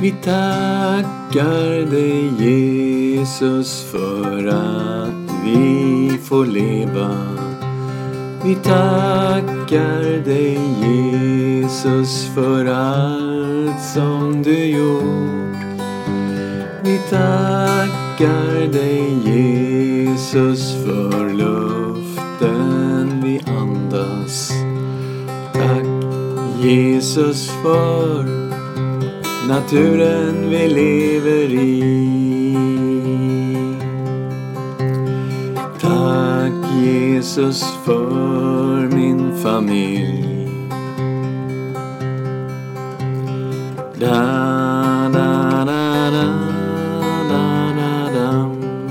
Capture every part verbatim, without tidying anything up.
Vi tackar dig Jesus för att vi får leva. Vi tackar dig Jesus för allt som du gjort. Vi tackar dig Jesus för luften vi andas. Tack Jesus för naturen vi lever i. Tack Jesus för min familj. Da, da, da, da, da, da, da.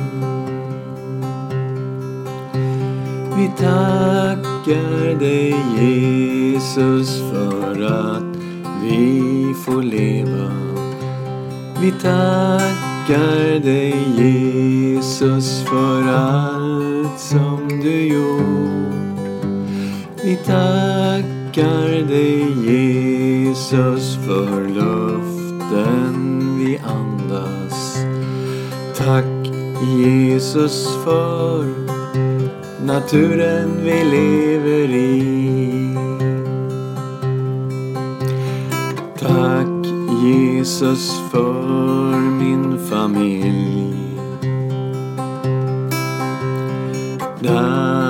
Vi tackar dig Jesus för att vi får leva. Vi tackar dig Jesus för allt som du gjort. Vi tackar dig Jesus för luften vi andas. Tack Jesus för naturen vi lever i. Tack Jesus för min familj. Da